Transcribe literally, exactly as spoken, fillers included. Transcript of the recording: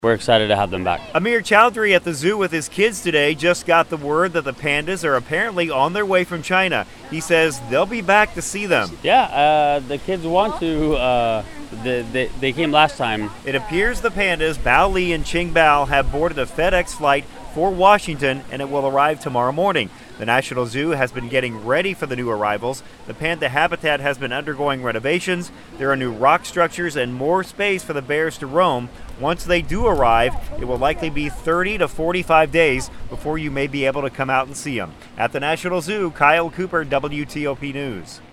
We're excited to have them back. Amir Chowdhury at the zoo with his kids today just got the word that the pandas are apparently on their way from China. He says they'll be back to see them. Yeah, uh, the kids want to. Uh, the, they, they came last time. It appears the pandas, Bao Li and Qing Bao, have boarded a FedEx flight for Washington, and it will arrive tomorrow morning. The National Zoo has been getting ready for the new arrivals. The panda habitat has been undergoing renovations. There are new rock structures and more space for the bears to roam. Once they do arrive, it will likely be thirty to forty-five days before you may be able to come out and see them. At the National Zoo, Kyle Cooper, W T O P News.